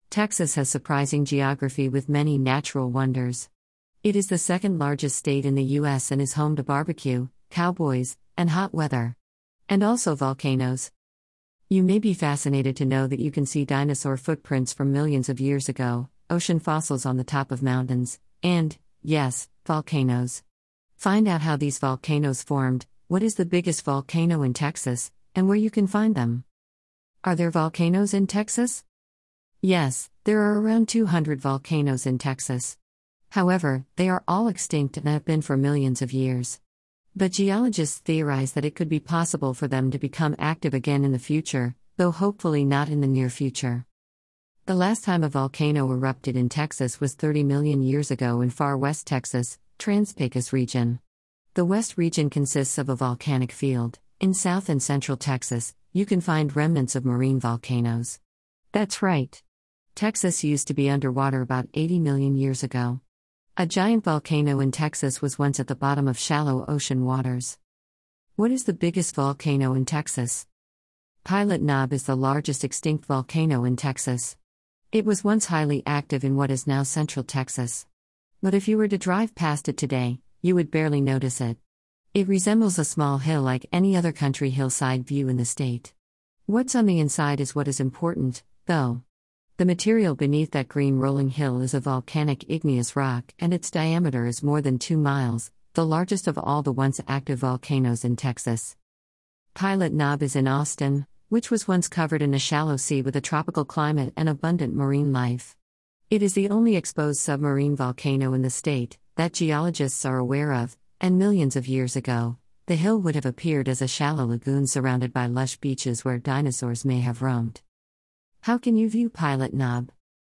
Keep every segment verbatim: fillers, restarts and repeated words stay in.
Texas has surprising geography with many natural wonders. It is the second largest state in the U S and is home to barbecue, cowboys, and hot weather. And also volcanoes. You may be fascinated to know that you can see dinosaur footprints from millions of years ago, ocean fossils on the top of mountains, and, yes, volcanoes. Find out how these volcanoes formed, what is the biggest volcano in Texas, and where you can find them. Are there volcanoes in Texas? Yes, there are around two hundred volcanoes in Texas. However, they are all extinct and have been for millions of years. But geologists theorize that it could be possible for them to become active again in the future, though hopefully not in the near future. The last time a volcano erupted in Texas was thirty million years ago in far west Texas, Trans-Pecos region. The west region consists of a volcanic field. In south and central Texas, you can find remnants of marine volcanoes. That's right. Texas used to be underwater about eighty million years ago. A giant volcano in Texas was once at the bottom of shallow ocean waters. What is the biggest volcano in Texas? Pilot Knob is the largest extinct volcano in Texas. It was once highly active in what is now central Texas. But if you were to drive past it today, you would barely notice it. It resembles a small hill like any other country hillside view in the state. What's on the inside is what is important, though. The material beneath that green rolling hill is a volcanic igneous rock, and its diameter is more than two miles, the largest of all the once active volcanoes in Texas. Pilot Knob is in Austin, which was once covered in a shallow sea with a tropical climate and abundant marine life. It is the only exposed submarine volcano in the state that geologists are aware of, and millions of years ago, the hill would have appeared as a shallow lagoon surrounded by lush beaches where dinosaurs may have roamed. How can you view Pilot Knob?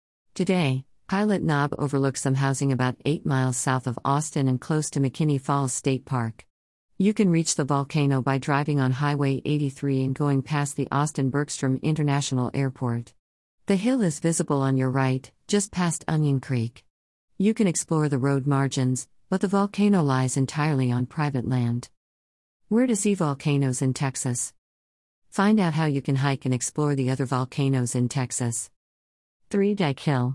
Today, Pilot Knob overlooks some housing about eight miles south of Austin and close to McKinney Falls State Park. You can reach the volcano by driving on Highway eighty-three and going past the Austin-Bergstrom International Airport. The hill is visible on your right, just past Onion Creek. You can explore the road margins, but the volcano lies entirely on private land. Where to see volcanoes in Texas? Find out how you can hike and explore the other volcanoes in Texas. Three Dike Hill.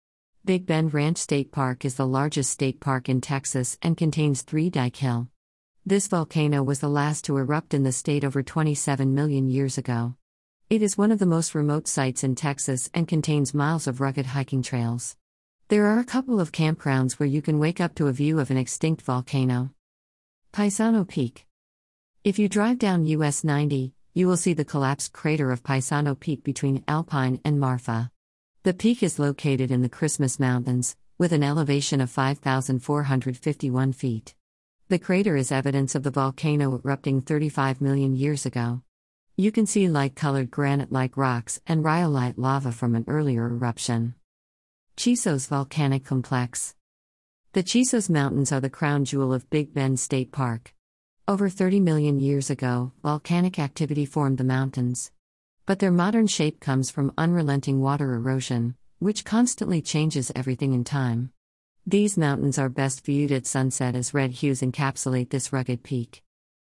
Big Bend Ranch State Park is the largest state park in Texas and contains Three Dike Hill. This volcano was the last to erupt in the state over twenty-seven million years ago. It is one of the most remote sites in Texas and contains miles of rugged hiking trails. There are a couple of campgrounds where you can wake up to a view of an extinct volcano. Paisano Peak. If you drive down U S ninety, you will see the collapsed crater of Paisano Peak between Alpine and Marfa. The peak is located in the Christmas Mountains, with an elevation of five thousand four hundred fifty-one feet. The crater is evidence of the volcano erupting thirty-five million years ago. You can see light-colored granite-like rocks and rhyolite lava from an earlier eruption. Chisos Volcanic Complex. The Chisos Mountains are the crown jewel of Big Bend State Park. Over thirty million years ago, volcanic activity formed the mountains. But their modern shape comes from unrelenting water erosion, which constantly changes everything in time. These mountains are best viewed at sunset as red hues encapsulate this rugged peak.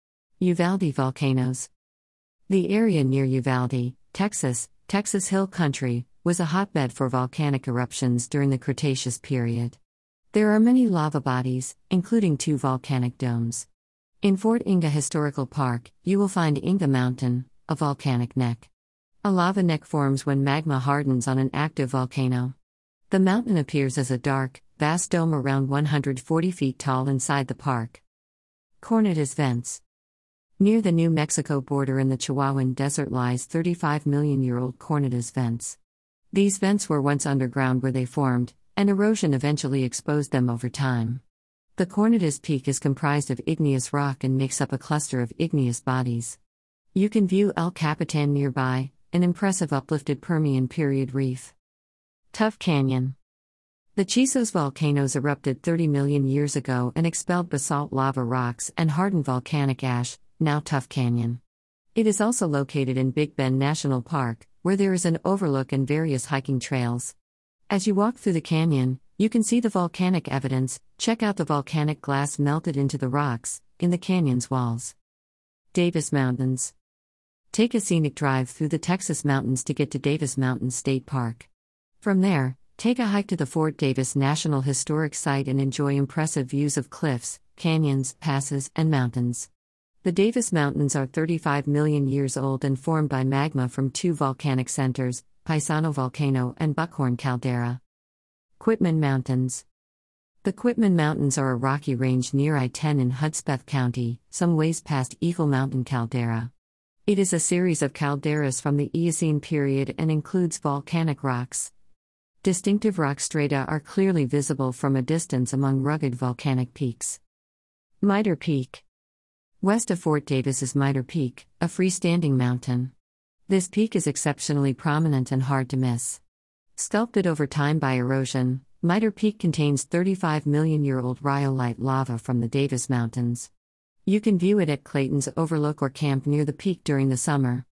Uvalde Volcanoes. The area near Uvalde, Texas, Texas Hill Country, was a hotbed for volcanic eruptions during the Cretaceous period. There are many lava bodies, including two volcanic domes. In Fort Inga Historical Park, you will find Inga Mountain, a volcanic neck. A lava neck forms when magma hardens on an active volcano. The mountain appears as a dark, vast dome around one hundred forty feet tall inside the park. Cornetas Vents. Near the New Mexico border in the Chihuahuan Desert lies thirty-five million year old Cornetas Vents. These vents were once underground where they formed, and erosion eventually exposed them over time. The Cornetas Peak is comprised of igneous rock and makes up a cluster of igneous bodies. You can view El Capitan nearby, an impressive uplifted Permian period reef. Tuff Canyon. The Chisos volcanoes erupted thirty million years ago and expelled basalt lava rocks and hardened volcanic ash, now Tuff Canyon. It is also located in Big Bend National Park, where there is an overlook and various hiking trails. As you walk through the canyon, you can see the volcanic evidence. Check out the volcanic glass melted into the rocks, in the canyon's walls. Davis Mountains. Take a scenic drive through the Texas mountains to get to Davis Mountain State Park. From there, take a hike to the Fort Davis National Historic Site and enjoy impressive views of cliffs, canyons, passes, and mountains. The Davis Mountains are thirty-five million years old and formed by magma from two volcanic centers, Paisano Volcano and Buckhorn Caldera. Quitman Mountains. The Quitman Mountains are a rocky range near I ten in Hudspeth County, some ways past Eagle Mountain caldera. It is a series of calderas from the Eocene period and includes volcanic rocks. Distinctive rock strata are clearly visible from a distance among rugged volcanic peaks. Mitre Peak. West of Fort Davis is Mitre Peak, a freestanding mountain. This peak is exceptionally prominent and hard to miss. Sculpted over time by erosion, Mitre Peak contains thirty-five million year old rhyolite lava from the Davis Mountains. You can view it at Clayton's Overlook or camp near the peak during the summer.